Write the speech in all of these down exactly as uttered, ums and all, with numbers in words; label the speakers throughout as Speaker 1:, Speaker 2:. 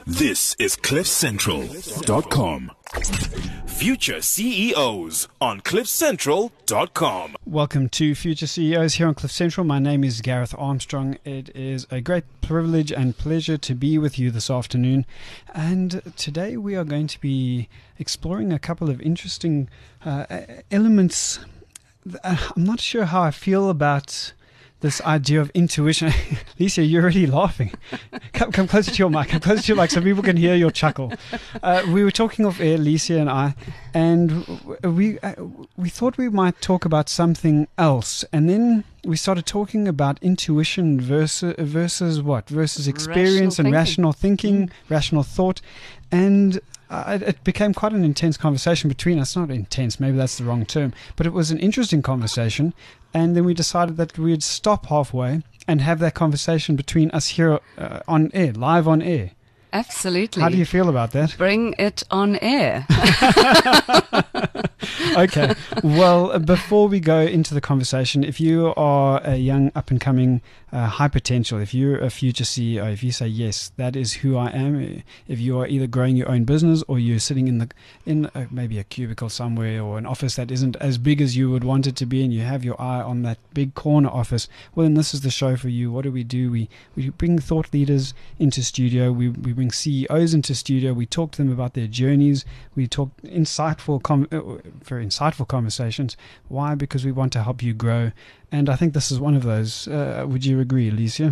Speaker 1: This is cliff central dot com. Future C E Os on cliff central dot com.
Speaker 2: Welcome to Future C E Os here on Cliff Central. My name is Gareth Armstrong. It is a great privilege and pleasure to be with you this afternoon. And today we are going to be exploring a couple of interesting uh, elements. I'm not sure how I feel about this idea of intuition. Lisa, you're already laughing. Come, come closer to your mic. Come closer to your mic so people can hear your chuckle. Uh, we were talking off air, Lisa and I, and we uh, we thought we might talk about something else, and then we started talking about intuition versus versus what? Versus experience and rational thinking, rational thought, and Uh, it became quite an intense conversation between us. Not intense, maybe that's the wrong term, but it was an interesting conversation. And then we decided that we'd stop halfway and have that conversation between us here uh, on air, live on air.
Speaker 3: Absolutely.
Speaker 2: How do you feel about that?
Speaker 3: Bring it on air.
Speaker 2: Okay. Well, before we go into the conversation, if you are a young up-and-coming uh, high potential, if you're a future C E O, if you say, yes, that is who I am, if you are either growing your own business or you're sitting in the in a, maybe a cubicle somewhere or an office that isn't as big as you would want it to be, and you have your eye on that big corner office, well, then this is the show for you. What do we do? We we bring thought leaders into studio. We, we bring C E Os into studio. We talk to them about their journeys. We talk insightful, com- very insightful conversations. Why? Because we want to help you grow. And I think this is one of those. Uh, would you agree, Alicia?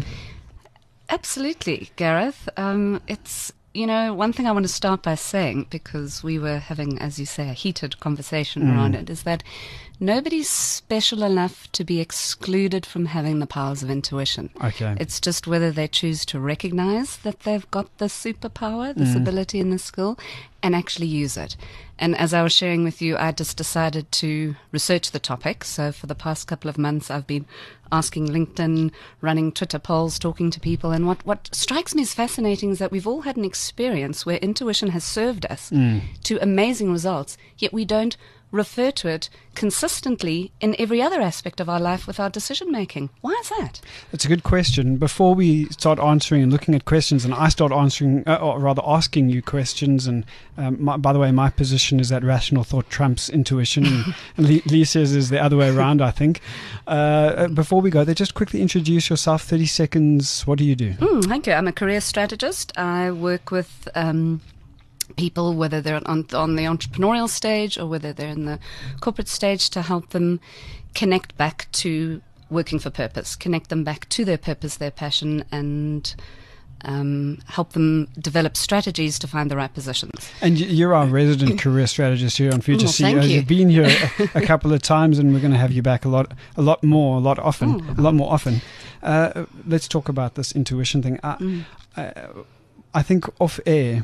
Speaker 3: Absolutely, Gareth. Um, it's, you know, one thing I want to start by saying, because we were having, as you say, a heated conversation mm. around it, is that nobody's special enough to be excluded from having the powers of intuition.
Speaker 2: Okay.
Speaker 3: It's just whether they choose to recognize that they've got this superpower, this mm. ability and this skill, and actually use it. And as I was sharing with you, I just decided to research the topic. So for the past couple of months, I've been asking LinkedIn, running Twitter polls, talking to people. And what, what strikes me as fascinating is that we've all had an experience where intuition has served us mm. to amazing results, yet we don't refer to it consistently in every other aspect of our life with our decision making. Why is that?
Speaker 2: It's a good question. Before we start answering and looking at questions, and I start answering, uh, or rather asking you questions, and um, my, by the way, my position is that rational thought trumps intuition, and, and Lisa's is the other way around, I think. Uh, before we go there, just quickly introduce yourself, thirty seconds. What do you do?
Speaker 3: Mm, thank you. I'm a career strategist. I work with Um, people, whether they're on, on the entrepreneurial stage or whether they're in the corporate stage, to help them connect back to working for purpose, connect them back to their purpose, their passion, and um, help them develop strategies to find the right positions.
Speaker 2: And you're our resident career strategist here on Future
Speaker 3: oh,
Speaker 2: C E Os.
Speaker 3: you.
Speaker 2: You've been here a, a couple of times, and we're going to have you back a lot, a lot more, a lot often, oh. a lot more often. Uh, let's talk about this intuition thing. I, mm. I, I think off air,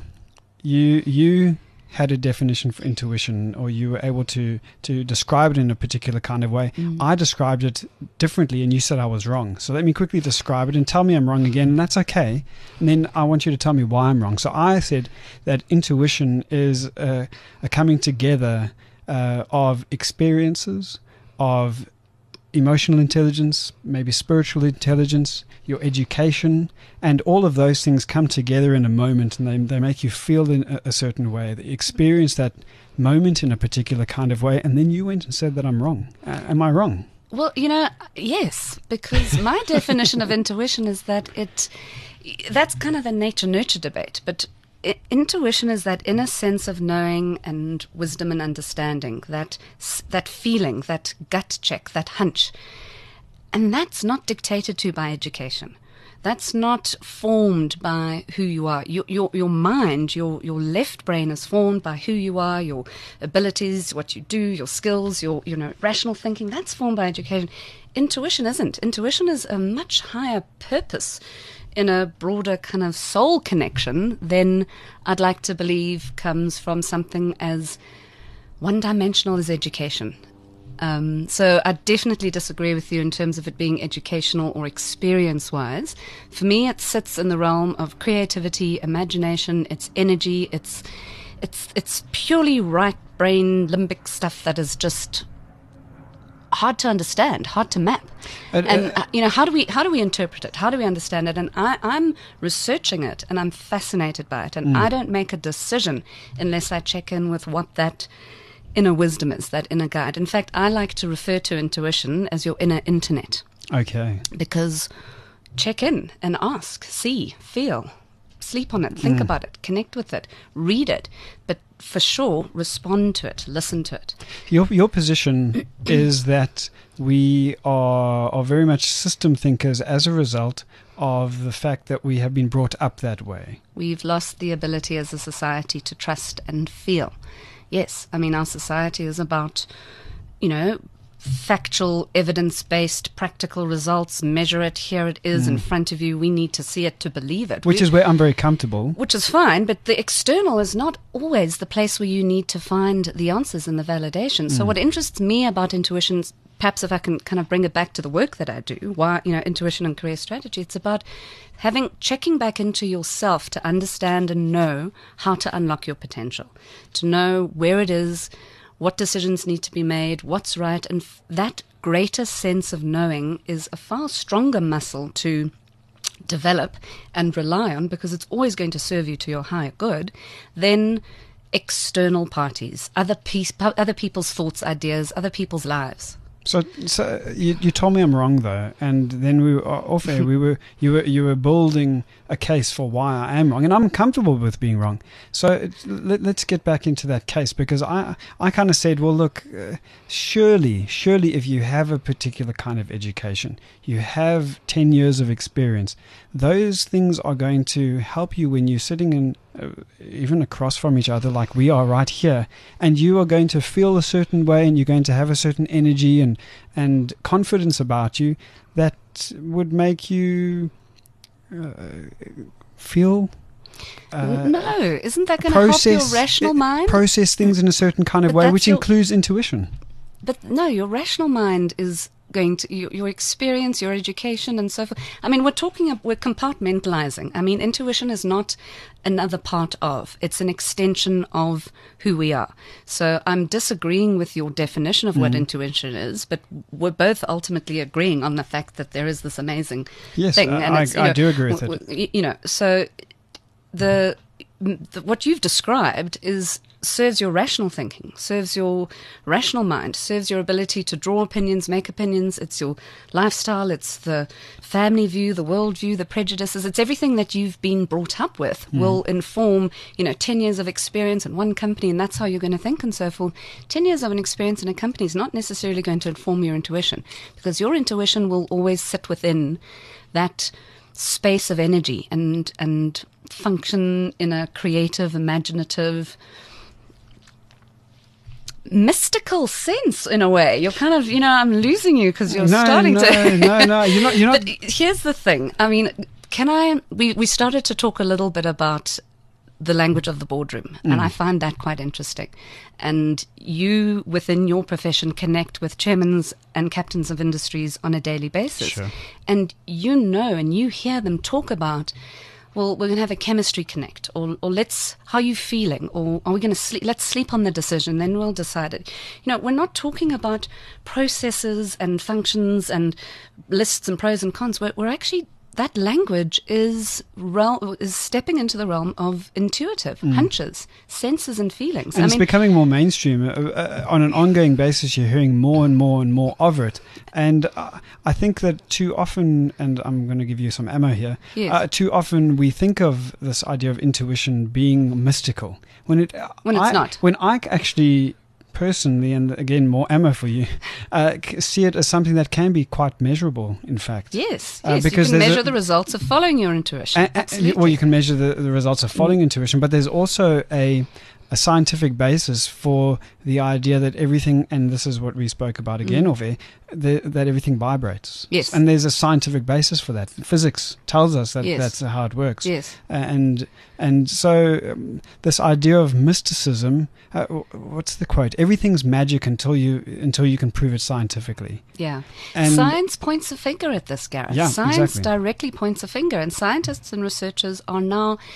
Speaker 2: You you had a definition for intuition, or you were able to, to describe it in a particular kind of way. Mm. I described it differently, and you said I was wrong. So let me quickly describe it and tell me I'm wrong again, and that's okay. And then I want you to tell me why I'm wrong. So I said that intuition is a, a coming together uh, of experiences, of emotional intelligence, maybe spiritual intelligence, your education, and all of those things come together in a moment, and they they make you feel in a, a certain way. They experience that moment in a particular kind of way, and then you went and said that I'm wrong. Uh, am I wrong?
Speaker 3: Well, you know, yes, because my definition of intuition is that it, that's kind of the nature-nurture debate, but I, intuition is that inner sense of knowing and wisdom and understanding, that that feeling, that gut check, that hunch. And that's not dictated to by education. That's not formed by who you are. Your your, your mind, your, your left brain is formed by who you are, your abilities, what you do, your skills, your you know rational thinking. That's formed by education. Intuition isn't. Intuition is a much higher purpose in a broader kind of soul connection than I'd like to believe comes from something as one-dimensional as education. Um, so I definitely disagree with you in terms of it being educational or experience-wise. For me, it sits in the realm of creativity, imagination, it's energy, it's it's it's purely right brain limbic stuff that is just hard to understand, hard to map.
Speaker 2: And,
Speaker 3: And,
Speaker 2: uh,
Speaker 3: uh, you know, how do we how do we interpret it? How do we understand it? And I, I'm researching it, and I'm fascinated by it. And I don't make a decision unless I check in with what that inner wisdom is, that inner guide. In fact, I like to refer to intuition as your inner internet,
Speaker 2: Okay.
Speaker 3: because check in and ask, see, feel, sleep on it, think
Speaker 2: Mm.
Speaker 3: about it, connect with it, read it, but for sure, respond to it, listen to it.
Speaker 2: Your your position is that we are are very much system thinkers as a result of the fact that we have been brought up that way.
Speaker 3: We've lost the ability as a society to trust and feel. Yes, I mean, our society is about, you know, factual, evidence-based, practical results. Measure it, here it is in front of you. We need to see it to believe it.
Speaker 2: Which
Speaker 3: We-
Speaker 2: is where I'm very comfortable.
Speaker 3: Which is fine, but the external is not always the place where you need to find the answers and the validation. So what interests me about intuition, perhaps if I can kind of bring it back to the work that I do, why, you know, intuition and career strategy, it's about having, checking back into yourself to understand and know how to unlock your potential, to know where it is, what decisions need to be made, what's right, and f- that greater sense of knowing is a far stronger muscle to develop and rely on, because it's always going to serve you to your higher good, than external parties, other piece, other people's thoughts, ideas, other people's lives.
Speaker 2: So, so you, you told me I'm wrong though, and then we were off air. We were you were you were building a case for why I am wrong, and I'm comfortable with being wrong. So it, let, let's get back into that case, because I I kind of said, well, look, uh, surely surely if you have a particular kind of education, you have ten years of experience, those things are going to help you when you're sitting in uh, even across from each other like we are right here, and you are going to feel a certain way, and you're going to have a certain energy and and confidence about you that would make you uh, feel uh,
Speaker 3: no, isn't that going to help your rational mind?
Speaker 2: process things in a certain kind of
Speaker 3: But
Speaker 2: way,
Speaker 3: that's
Speaker 2: which
Speaker 3: your-
Speaker 2: includes intuition.
Speaker 3: But no, your rational mind is going to your, your experience, your education, and so forth. I mean, we're talking, we're compartmentalizing. I mean, intuition is not another part of; it's an extension of who we are. So I'm disagreeing with your definition of what intuition is, but we're both ultimately agreeing on the fact that there is this amazing
Speaker 2: Yes,
Speaker 3: thing.
Speaker 2: I-
Speaker 3: and
Speaker 2: I-
Speaker 3: it's, you
Speaker 2: I
Speaker 3: know,
Speaker 2: do agree with
Speaker 3: w-
Speaker 2: it.
Speaker 3: w- You know, so the, the what you've described is serves your rational thinking, serves your rational mind, serves your ability to draw opinions, make opinions. It's your lifestyle, it's the family view, the world view, the prejudices. It's everything that you've been brought up with will inform, you know, ten years of experience in one company, and that's how you're going to think and so forth. ten years of an experience in a company is not necessarily going to inform your intuition, because your intuition will always sit within that space of energy and and function in a creative, imaginative, mystical sense, in a way. You're kind of, you know, I'm losing you because you're
Speaker 2: no,
Speaker 3: starting
Speaker 2: no,
Speaker 3: to.
Speaker 2: no, no, you're not. You're not.
Speaker 3: But here's the thing. I mean, can I? We we started to talk a little bit about the language of the boardroom,
Speaker 2: Mm.
Speaker 3: and I find that quite interesting. And you, within your profession, connect with chairmen and captains of industries on a daily basis,
Speaker 2: Sure.
Speaker 3: and you know, and you hear them talk about, well, we're going to have a chemistry connect, or, or let's, how are you feeling, or are we going to sleep, let's sleep on the decision, then we'll decide it. You know, we're not talking about processes and functions and lists and pros and cons. We're, we're actually, that language is realm, is stepping into the realm of intuitive hunches, senses and feelings.
Speaker 2: And
Speaker 3: I
Speaker 2: it's
Speaker 3: mean,
Speaker 2: becoming more mainstream. Uh, uh, on an ongoing basis, you're hearing more and more and more of it. And uh, I think that too often, and I'm going to give you some ammo here,
Speaker 3: Yes.
Speaker 2: uh, too often we think of this idea of intuition being mystical. When it
Speaker 3: When it's
Speaker 2: I,
Speaker 3: not.
Speaker 2: When I actually personally, and again, more ammo for you, uh, c- see it as something that can be quite measurable, in fact.
Speaker 3: yes,
Speaker 2: Uh,
Speaker 3: yes,
Speaker 2: because
Speaker 3: you can
Speaker 2: there's
Speaker 3: measure
Speaker 2: a-
Speaker 3: the results of following your intuition.
Speaker 2: A- a-
Speaker 3: Absolutely.
Speaker 2: well, you can measure the, the results of following intuition, but there's also a a scientific basis for the idea that everything, and this is what we spoke about again,
Speaker 3: Mm.
Speaker 2: off air, the, that everything vibrates.
Speaker 3: Yes.
Speaker 2: And there's a scientific basis for that. Physics tells us that
Speaker 3: Yes.
Speaker 2: that's how it works.
Speaker 3: Yes.
Speaker 2: And and so um, this idea of mysticism, uh, w- what's the quote? Everything's magic until you until you can prove it scientifically.
Speaker 3: Yeah.
Speaker 2: And
Speaker 3: Science points a finger at this, Gareth.
Speaker 2: Yeah,
Speaker 3: Science
Speaker 2: exactly.
Speaker 3: directly points a finger, and scientists and researchers are now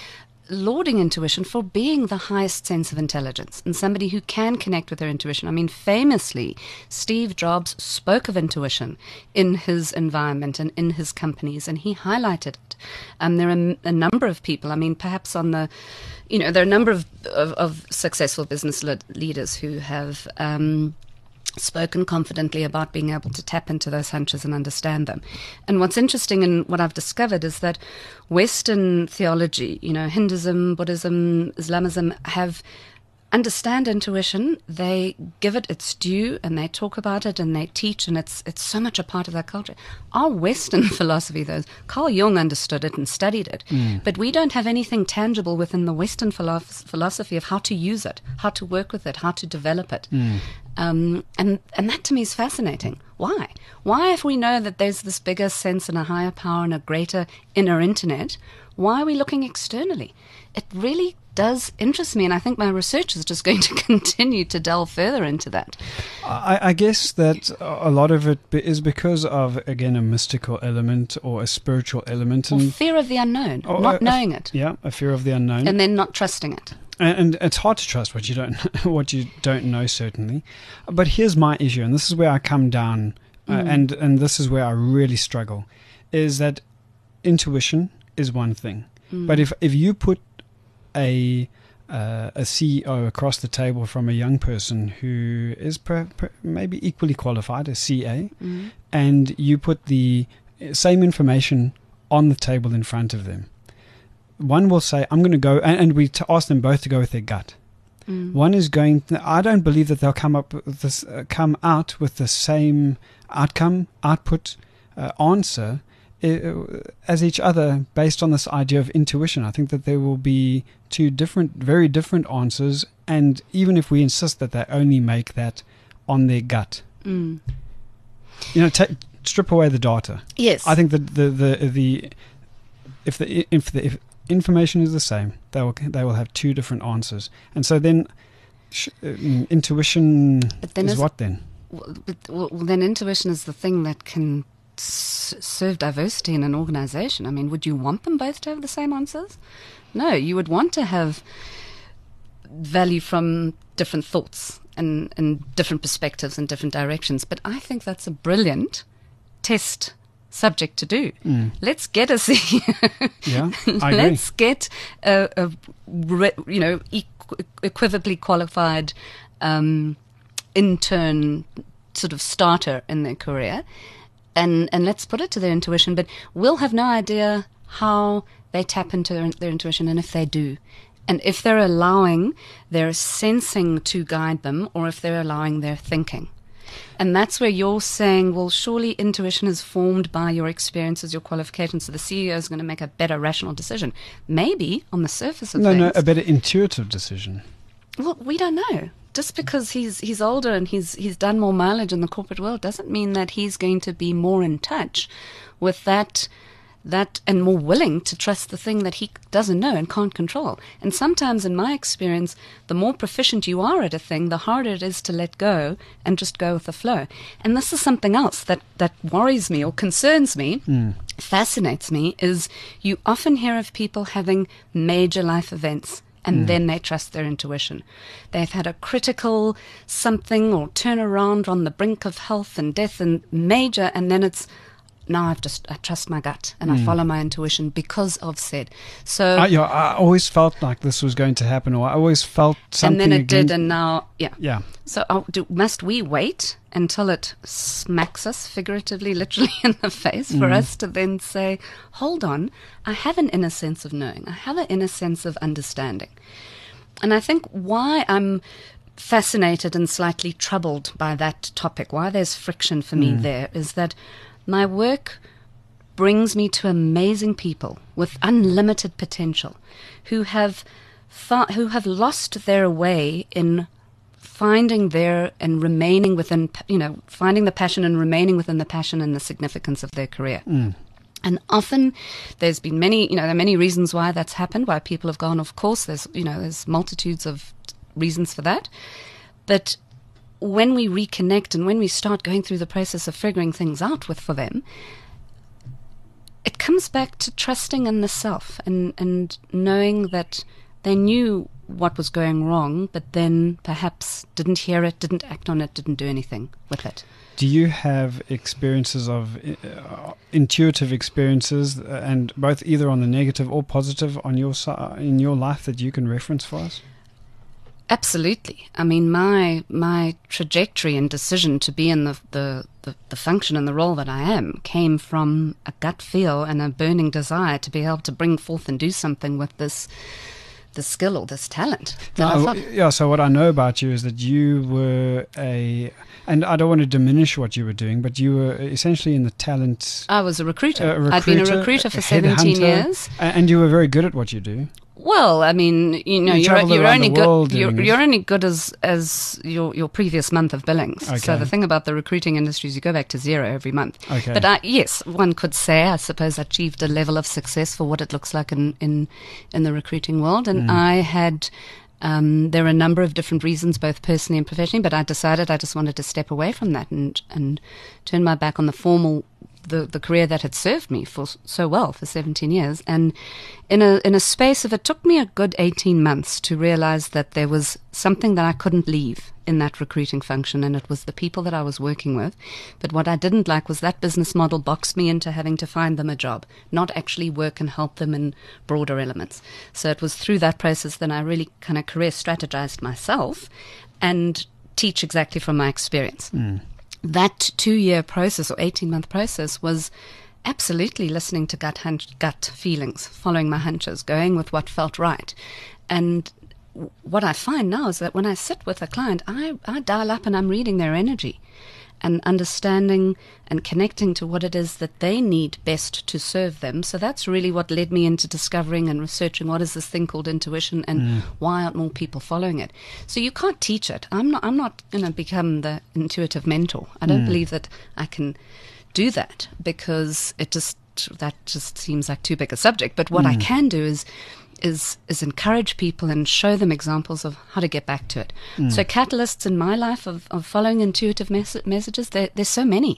Speaker 3: lauding intuition for being the highest sense of intelligence and somebody who can connect with their intuition. I mean, famously, Steve Jobs spoke of intuition in his environment and in his companies, and he highlighted it. Um, there are a number of people, I mean, perhaps on the, you know, there are a number of, of, of successful business le- leaders who have um, spoken confidently about being able to tap into those hunches and understand them. And what's interesting and what I've discovered is that Western theology, you know, Hinduism, Buddhism, Islamism, have understand intuition. They give it its due and they talk about it and they teach, and it's it's so much a part of their culture. Our Western philosophy, though, Carl Jung understood it and studied it, mm. but we don't have anything tangible within the Western philo- philosophy of how to use it, how to work with it, how to develop it. Mm. Um, and, and that to me is fascinating. Why? Why, if we know that there's this bigger sense and a higher power and a greater inner internet, why are we looking externally? It really does interest me, and I think my research is just going to continue to delve further into that.
Speaker 2: I, I guess that a lot of it is because of, again, a mystical element or a spiritual element.
Speaker 3: Or
Speaker 2: and
Speaker 3: fear of the unknown,
Speaker 2: or
Speaker 3: not
Speaker 2: a,
Speaker 3: knowing it.
Speaker 2: Yeah, a fear of the unknown.
Speaker 3: And then not trusting it.
Speaker 2: And, and it's hard to trust what you don't what you don't know, certainly. But here's my issue, and this is where I come down, uh, mm. and, and this is where I really struggle, is that intuition is one thing. Mm. But if, if you put a uh, a C E O across the table from a young person who is per, per, maybe equally qualified, a C A, mm. and you put the same information on the table in front of them, one will say, I'm going to go, and, and we t- ask them both to go with their gut. Mm. One is going, I don't believe that they'll come up with this, uh, come out with the same outcome, output, uh, answer uh, as each other based on this idea of intuition. I think that there will be two different, very different answers, and even if we insist that they only make that on their gut. Mm. You know, ta- strip away the data.
Speaker 3: Yes.
Speaker 2: I think that the, the, the, if the, if the, if information is the same, they will they will have two different answers, and so then sh- um, intuition then is what then?
Speaker 3: Well, but, well, then intuition is the thing that can s- serve diversity in an organization. I mean, would you want them both to have the same answers? No, you would want to have value from different thoughts and, and different perspectives and different directions. But I think that's a brilliant test subject to do. Mm. Let's get a C E O.
Speaker 2: Yeah, I agree.
Speaker 3: Let's get a, a re, you know equ- equivocally qualified um, intern sort of starter in their career, and and let's put it to their intuition. But we'll have no idea how they tap into their, their intuition, and if they do, and if they're allowing their sensing to guide them, or if they're allowing their thinking. And that's where you're saying, well, surely intuition is formed by your experiences, your qualifications, so the C E O is going to make a better rational decision. Maybe on the surface of
Speaker 2: no,
Speaker 3: things.
Speaker 2: No, a better intuitive decision.
Speaker 3: Well, we don't know. Just because he's he's older and he's he's done more mileage in the corporate world doesn't mean that he's going to be more in touch with that that and more willing to trust the thing that he doesn't know and can't control. And sometimes, in my experience, the more proficient you are at a thing, the harder it is to let go and just go with the flow. And this is something else that, that worries me or concerns me, mm. fascinates me, is you often hear of people having major life events and mm. then they trust their intuition. They've had a critical something or turnaround on the brink of health and death and major, and then it's, now I've just, I trust my gut and mm. I follow my intuition because of said. So
Speaker 2: I, yeah, I always felt like this was going to happen, or I always felt something.
Speaker 3: And then it
Speaker 2: again.
Speaker 3: did, and now, yeah.
Speaker 2: Yeah.
Speaker 3: So uh, do, must we wait until it smacks us figuratively, literally in the face for mm. us to then say, hold on, I have an inner sense of knowing. I have an inner sense of understanding. And I think why I'm fascinated and slightly troubled by that topic, why there's friction for me mm. there, is that my work brings me to amazing people with unlimited potential who have fa- who have lost their way in finding their and remaining within, you know, finding the passion and remaining within the passion and the significance of their career. Mm. And often there's been many, you know, there are many reasons why that's happened, why people have gone off course. There's, you know, there's multitudes of reasons for that. But when we reconnect and when we start going through the process of figuring things out with for them, it comes back to trusting in the self and, and knowing that they knew what was going wrong, but then perhaps didn't hear it, didn't act on it, didn't do anything with it.
Speaker 2: Do you have experiences of uh, intuitive experiences, uh, and both either on the negative or positive on your si- in your life that you can reference for us?
Speaker 3: Absolutely. I mean, my my trajectory and decision to be in the, the, the, the function and the role that I am came from a gut feel and a burning desire to be able to bring forth and do something with this the skill or this talent. that I
Speaker 2: No,
Speaker 3: thought-
Speaker 2: yeah, so what I know about you is that you were a, and I don't want to diminish what you were doing, but you were essentially in the talent.
Speaker 3: I was a recruiter.
Speaker 2: Uh,
Speaker 3: I'd been a
Speaker 2: recruiter,
Speaker 3: recruiter for
Speaker 2: a
Speaker 3: seventeen
Speaker 2: headhunter,
Speaker 3: years.
Speaker 2: a- and you were very good at what you do.
Speaker 3: Well, I mean, you know,
Speaker 2: You
Speaker 3: you're,
Speaker 2: travelled
Speaker 3: you're
Speaker 2: around
Speaker 3: only
Speaker 2: the world
Speaker 3: good. You're,
Speaker 2: doing
Speaker 3: you're
Speaker 2: this.
Speaker 3: only good as as your your previous month of billings. So
Speaker 2: Okay.
Speaker 3: the thing about the recruiting industry is you go back to zero every month.
Speaker 2: Okay.
Speaker 3: But I, yes, one could say, I suppose, I achieved a level of success for what it looks like in in, in the recruiting world, and I had. Um, there are a number of different reasons, both personally and professionally, but I decided I just wanted to step away from that and and turn my back on the formal, the, the career that had served me for s- so well for seventeen years. And in a in a space of, it took me a good eighteen months to realize that there was something that I couldn't leave in that recruiting function, and it was the people that I was working with. But what I didn't like was that business model boxed me into having to find them a job, not actually work and help them in broader elements. So it was through that process that I really kind of career strategized myself and teach exactly from my experience. That two-year process or eighteen-month process was absolutely listening to gut hunch, gut feelings, following my hunches, going with what felt right. And w- what I find now is that when I sit with a client, I, I dial up and I'm reading their energy and understanding and connecting to what it is that they need best to serve them. So that's really what led me into discovering and researching what is this thing called intuition and why aren't more people following it. So you can't teach it. I'm not I'm not going to become the intuitive mentor. I don't believe that I can do that, because it just that just seems like too big a subject. But what I can do is is is encourage people and show them examples of how to get back to it. So catalysts in my life of, of following intuitive mes- messages, there, there's so many.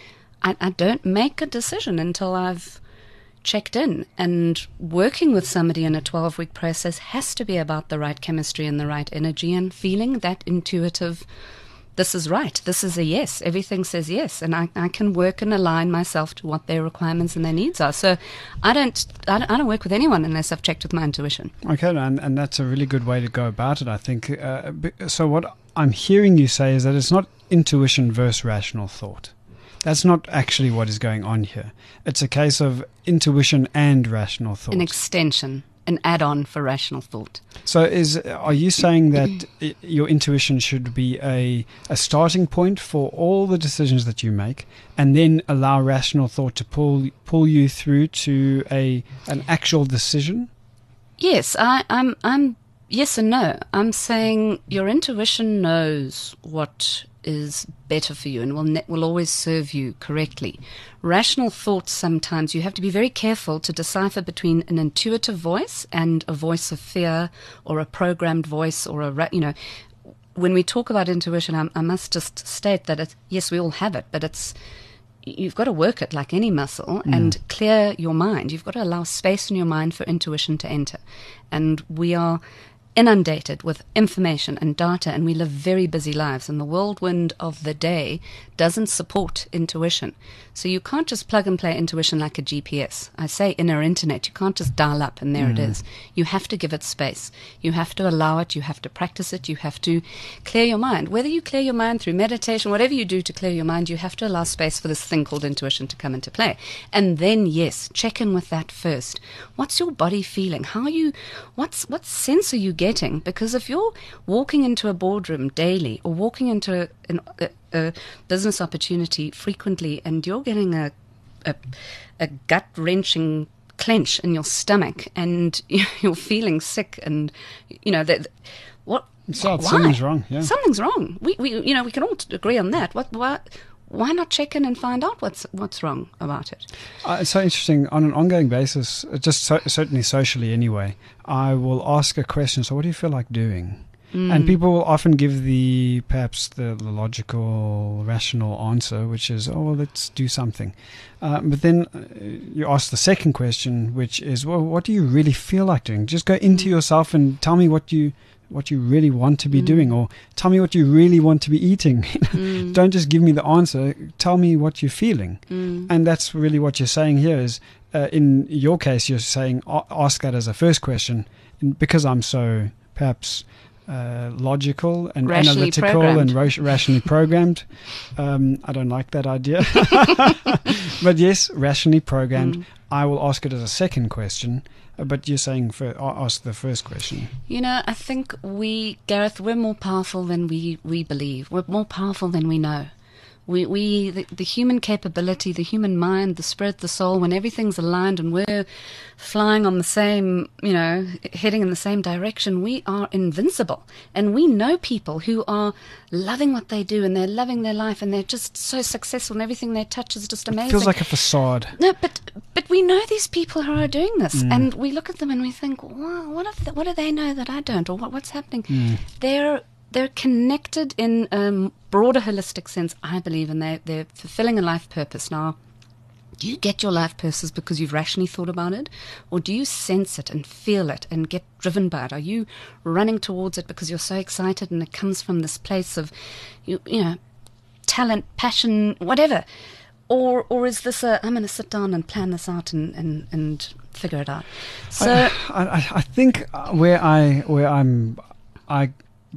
Speaker 3: I, I don't make a decision until I've checked in, and working with somebody in a twelve-week process has to be about the right chemistry and the right energy and feeling that intuitive, this is right, this is a yes, everything says yes, and I, I can work and align myself to what their requirements and their needs are. So I don't, I don't, I don't work with anyone unless I've checked with my intuition.
Speaker 2: Okay, and, and that's a really good way to go about it, I think. Uh, b- so what I'm hearing you say is that it's not intuition versus rational thought. That's not actually what is going on here. It's a case of intuition and rational thought.
Speaker 3: An extension, an add-on for rational thought.
Speaker 2: So is are you saying that i- your intuition should be a, a starting point for all the decisions that you make, and then allow rational thought to pull pull you through to a an actual decision?
Speaker 3: Yes, I, I'm. I'm. Yes and no. I'm saying your intuition knows what is better for you and will ne- will always serve you correctly. Rational thoughts, sometimes you have to be very careful to decipher between an intuitive voice and a voice of fear, or a programmed voice, or a ra- you know. When we talk about intuition, I, I must just state that it's, yes, we all have it, but it's you've got to work it like any muscle and clear your mind. You've got to allow space in your mind for intuition to enter. And we are inundated with information and data, and we live very busy lives, and the whirlwind of the day doesn't support intuition. So you can't just plug and play intuition like a G P S. I say inner internet. You can't just dial up and there mm. it is. You have to give it space. You have to allow it. You have to practice it. You have to clear your mind. Whether you clear your mind through meditation, whatever you do to clear your mind, you have to allow space for this thing called intuition to come into play. And then, yes, check in with that first. What's your body feeling? How are you, what's, what sense are you getting? Because if you're walking into a boardroom daily, or walking into an, a, a business opportunity frequently, and you're getting a a, a gut-wrenching clench in your stomach, and you're feeling sick, and you know that what
Speaker 2: So
Speaker 3: why?
Speaker 2: something's wrong. Yeah.
Speaker 3: Something's wrong. We we you know we can all agree on that. What why why not check in and find out what's what's wrong about it?
Speaker 2: Uh, it's so interesting. On an ongoing basis, uh, just so, certainly socially anyway, I will ask a question. So what do you feel like doing? Mm. And people will often give the perhaps the, the logical, rational answer, which is, oh, well, let's do something. Uh, but then uh, you ask the second question, which is, well, what do you really feel like doing? Just go into mm. yourself and tell me what you what you really want to be mm. doing, or tell me what you really want to be eating. mm. Don't just give me the answer. Tell me what you're feeling. Mm. And that's really what you're saying here is, uh, in your case, you're saying, ask that as a first question. And because I'm so perhaps uh, logical and
Speaker 3: rationally
Speaker 2: analytical
Speaker 3: programmed.
Speaker 2: and ra- rationally programmed, um, I don't like that idea. But yes, rationally programmed. Mm. I will ask it as a second question. But you're saying for, ask the first question.
Speaker 3: You know, I think we, Gareth, we're more powerful than we, we believe. We're more powerful than we know. We, we the, the human capability, the human mind, the spirit, the soul, when everything's aligned and we're flying on the same, you know, heading in the same direction, we are invincible. And we know people who are loving what they do and they're loving their life and they're just so successful and everything they touch is just amazing.
Speaker 2: It feels like a facade.
Speaker 3: No, but but we know these people who are doing this, mm. and we look at them and we think, wow, what if the, what do they know that I don't, or what, what's happening? Mm. They're they're connected in a broader holistic sense, I believe, and they they're fulfilling a life purpose. Now, do you get your life purpose because you've rationally thought about it, or do you sense it and feel it and get driven by it? Are you running towards it because you're so excited and it comes from this place of, you you know, talent, passion, whatever? Or or is this a, I'm going to sit down and plan this out and, and, and figure it out? So
Speaker 2: I, I, I think where I where I'm I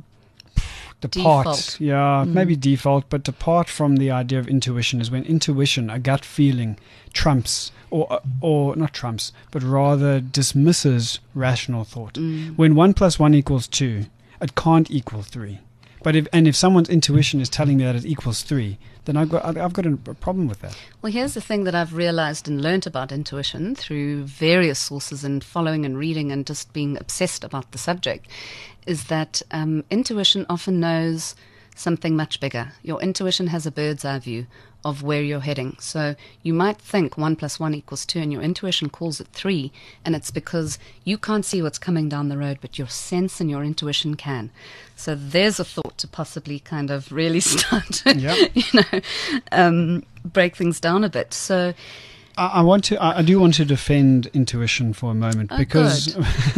Speaker 2: depart,
Speaker 3: default.
Speaker 2: yeah,
Speaker 3: mm.
Speaker 2: maybe default, but depart from the idea of intuition is when intuition, a gut feeling, trumps or or not trumps, but rather dismisses rational thought. Mm. When one plus one equals two, it can't equal three. But if and if someone's intuition is telling me that it equals three, then I've got I've got a problem with that.
Speaker 3: Well, here's the thing that I've realized and learnt about intuition through various sources and following and reading and just being obsessed about the subject, is that um, intuition often knows something much bigger. Your intuition has a bird's eye view of where you're heading. So you might think one plus one equals two and your intuition calls it three, and it's because you can't see what's coming down the road, but your sense and your intuition can. So there's a thought to possibly kind of really start,
Speaker 2: yep.
Speaker 3: you know, um, break things down a bit. So
Speaker 2: I, I want to. I, I do want to defend intuition for a moment
Speaker 3: oh,
Speaker 2: because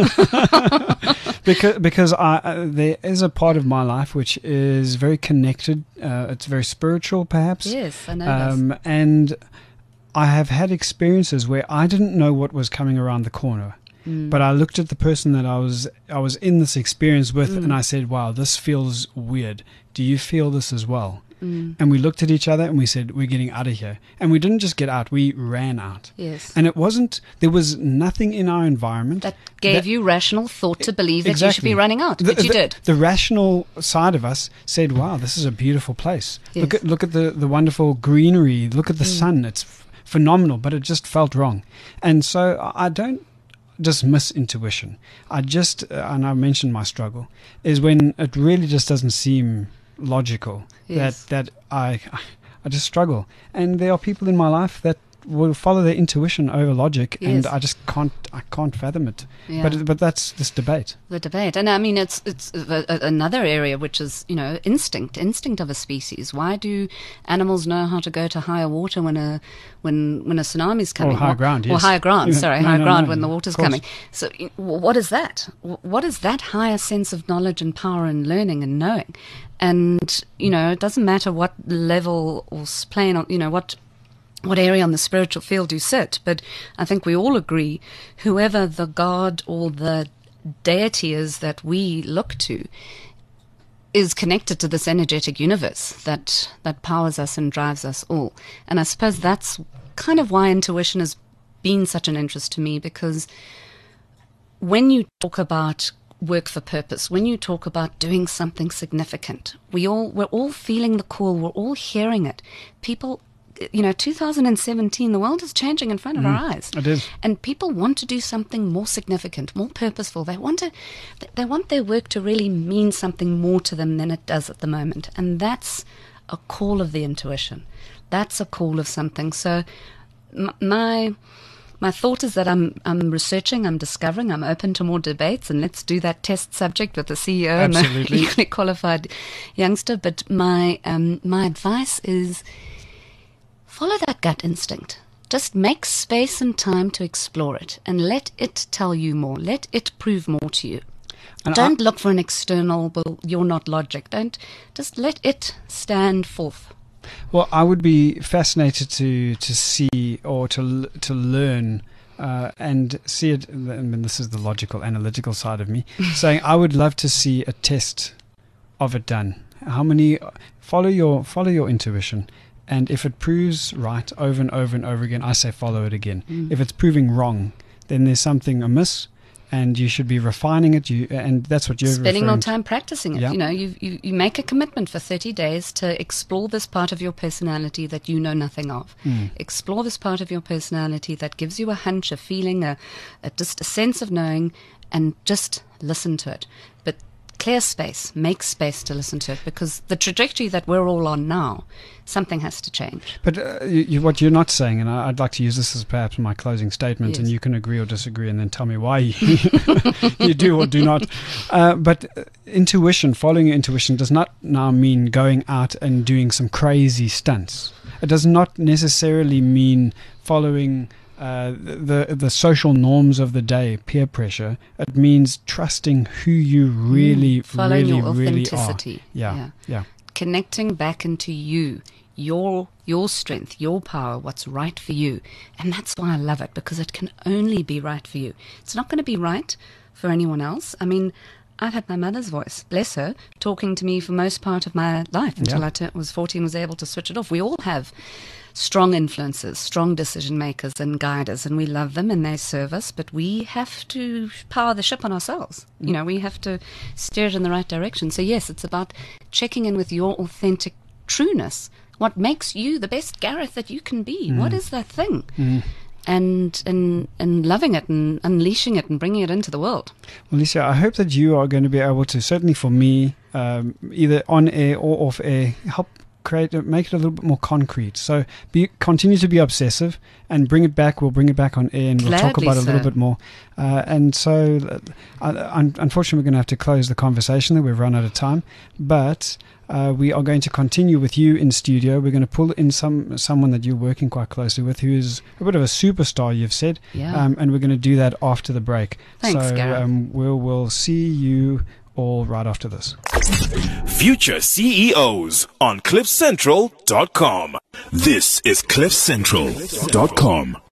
Speaker 2: because because I, uh, there is a part of my life which is very connected. Uh, it's very spiritual, perhaps.
Speaker 3: Yes, I know
Speaker 2: um,
Speaker 3: this.
Speaker 2: And I have had experiences where I didn't know what was coming around the corner. Mm. But I looked at the person that I was I was in this experience with, mm. and I said, "Wow, this feels weird. Do you feel this as well?" Mm. And we looked at each other and we said, "We're getting out of here." And we didn't just get out; we ran out.
Speaker 3: Yes.
Speaker 2: And it wasn't. There was nothing in our environment
Speaker 3: that gave that, you rational thought to believe that
Speaker 2: exactly.
Speaker 3: you should be running out,
Speaker 2: the,
Speaker 3: but you
Speaker 2: the,
Speaker 3: did.
Speaker 2: The rational side of us said, "Wow, this is a beautiful place.
Speaker 3: Yes.
Speaker 2: Look at look at the the wonderful greenery. Look at the mm. sun. It's f- phenomenal." But it just felt wrong, and so I don't dismiss intuition. I just, uh, and I mentioned my struggle, is when it really just doesn't seem logical.
Speaker 3: Yes.
Speaker 2: That that I I just struggle, and there are people in my life that will follow their intuition over logic,
Speaker 3: yes.
Speaker 2: and I just can't I can't fathom it.
Speaker 3: Yeah.
Speaker 2: But but that's this debate.
Speaker 3: The debate, and I mean it's it's a, a, another area which is, you know, instinct, instinct of a species. Why do animals know how to go to higher water when a when when a tsunami is coming?
Speaker 2: Or higher ground, yes.
Speaker 3: Or higher ground,
Speaker 2: Yeah.
Speaker 3: sorry,
Speaker 2: No,
Speaker 3: higher
Speaker 2: no,
Speaker 3: ground
Speaker 2: no,
Speaker 3: when the
Speaker 2: of
Speaker 3: water's
Speaker 2: course.
Speaker 3: coming. So y- what is that? What is that higher sense of knowledge and power and learning and knowing? And, you know, it doesn't matter what level or s- plane, or, you know, what what area on the spiritual field you sit, but I think we all agree, whoever the God or the deity is that we look to is connected to this energetic universe that, that powers us and drives us all. And I suppose that's kind of why intuition has been such an interest to me, because when you talk about work for purpose, when you talk about doing something significant, we all, we're all feeling the call, we're all hearing it. People, you know, two thousand seventeen, the world is changing in front of
Speaker 2: Mm,
Speaker 3: our eyes.
Speaker 2: it is.
Speaker 3: And people want to do something more significant, more purposeful. They want to, they want their work to really mean something more to them than it does at the moment. And that's a call of the intuition. That's a call of something. So m- my... my thought is that I'm I'm researching, I'm discovering, I'm open to more debates, and let's do that test subject with the C E O
Speaker 2: Absolutely.
Speaker 3: and the equally qualified youngster. But my um, my advice is follow that gut instinct. Just make space and time to explore it, and let it tell you more. Let it prove more to you.
Speaker 2: And
Speaker 3: Don't
Speaker 2: I-
Speaker 3: look for an external, well, you're not logic. Don't, just let it stand forth.
Speaker 2: Well, I would be fascinated to to see or to l- to learn uh, and see it. I mean, this is the logical, analytical side of me saying I would love to see a test of it done. How many follow your follow your intuition, and if it proves right over and over and over again, I say follow it again.
Speaker 3: Mm.
Speaker 2: If it's proving wrong, then there's something amiss, and you should be refining it. You and that's what you're
Speaker 3: Spending more
Speaker 2: referring to.
Speaker 3: time practicing it.
Speaker 2: Yeah.
Speaker 3: You know, you, you you make a commitment for thirty days to explore this part of your personality that you know nothing of.
Speaker 2: Mm.
Speaker 3: Explore this part of your personality that gives you a hunch, a feeling, a, a just a sense of knowing, and just listen to it. But clear space, make space to listen to it, because the trajectory that we're all on now, something has to change.
Speaker 2: But uh, you, you, what you're not saying, and I, I'd like to use this as perhaps my closing statement,
Speaker 3: Yes.
Speaker 2: and you can agree or disagree, and then tell me why you, you do or do not. Uh, but uh, intuition, following your intuition, does not now mean going out and doing some crazy stunts. It does not necessarily mean following uh, the the social norms of the day, peer pressure. It means trusting who you really,
Speaker 3: Mm, following
Speaker 2: really,
Speaker 3: your
Speaker 2: really are.
Speaker 3: authenticity.
Speaker 2: Yeah,
Speaker 3: Yeah.
Speaker 2: yeah.
Speaker 3: Connecting back into you, your your strength, your power, what's right for you. And that's why I love it, because it can only be right for you. It's not going to be right for anyone else. I mean, I've had my mother's voice, bless her, talking to me for most part of my life until
Speaker 2: Yeah.
Speaker 3: I t- was fourteen, was able to switch it off. We all have strong influences, strong decision makers and guiders, and we love them and they serve us, but we have to power the ship on ourselves. You know, we have to steer it in the right direction. So yes, it's about checking in with your authentic trueness. What makes you the best Gareth that you can be? What is that thing? And, and and loving it and unleashing it and bringing it into the world.
Speaker 2: Well, Lisa, I hope that you are going to be able to, certainly for me, um, either on air or off air, help create, make it a little bit more concrete. So be continue to be obsessive and bring it back. We'll bring it back on air and we'll talk
Speaker 3: Gladly
Speaker 2: about it a little
Speaker 3: so.
Speaker 2: bit more. Uh, and so, uh, un- unfortunately, we're going to have to close the conversation there. We've run out of time, but. Uh, we are going to continue with you in studio. We're going to pull in some someone that you're working quite closely with, who is a bit of a superstar, you've said,
Speaker 3: Yeah.
Speaker 2: um, and we're going to do that after the break.
Speaker 3: Thanks,
Speaker 2: so
Speaker 3: Gareth.
Speaker 2: um, we'll we'll see you all right after this.
Speaker 1: Future C E Os on cliff central dot com. This is cliff central dot com.